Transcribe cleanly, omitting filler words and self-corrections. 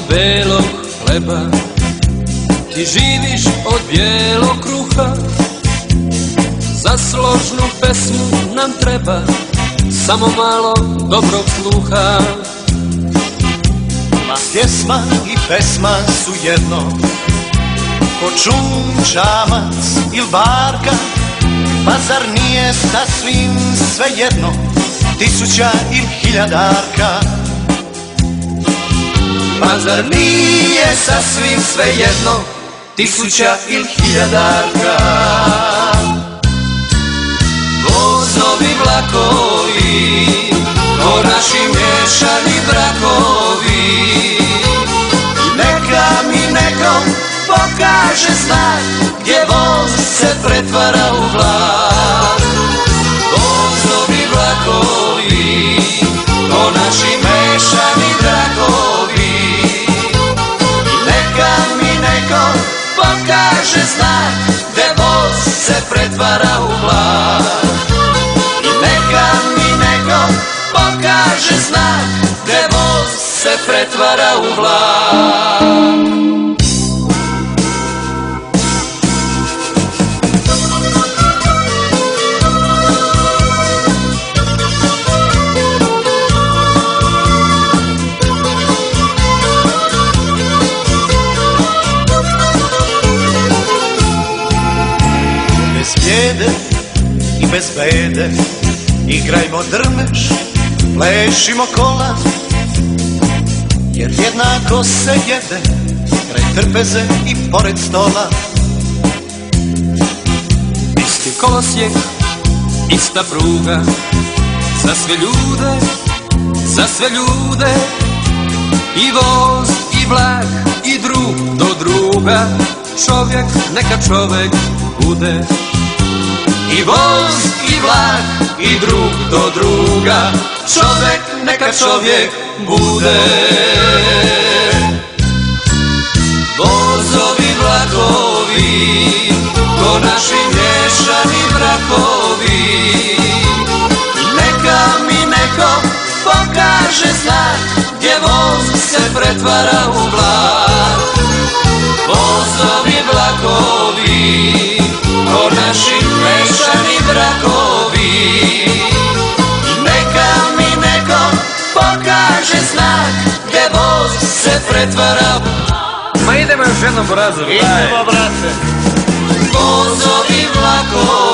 belog hleba, ti živiš od bijelog kruha. Za složnu pesmu nam treba samo malo dobrog sluha. Ma pjesma i pesma su jedno, ko čum, čamac ili barka. Pa zar nije sasvim sve jedno, tisuća ili hiljadarka? Pa zar nije sasvim sve jedno, tisuća ili hiljadarka? Vozovi, vlakovi, ko naši miješani brakovi. Neka mi neko pokaže znak, gdje voz se pretvara u vlak. Vozovi, vlakovi, ko naši miješani brakovi. Neka mi neko pokaže znak, gdje voz se pretvara u vlak. Neka mi neko pokaže znak, gdje voz se pretvara u vlak. Bez bijede i bez bede igrajmo drmeš, plešimo kola, jer jednako se jede kraj trpeze i pored stola. Isti kolosijek, ista pruga, za sve ljude, za sve ljude. I voz, i vlak, i drug do druga, čovjek neka čovjek bude. I voz, i vlak, i drug do druga, čovjek neka čovjek bude. Vozovi, vlakovi, ko naši miješani brakovi. Neka mi neko pokaže znak, gdje voz se pretvara u vlak. Vozovi, vlakovi, ko naši miješani brakovi. Neka mi neko pokaže znak, gdje voz se pretvara u vlak. Ma idemo još jednom, Brazo, daj. Idemo, brate. Vozovi, vlakovi,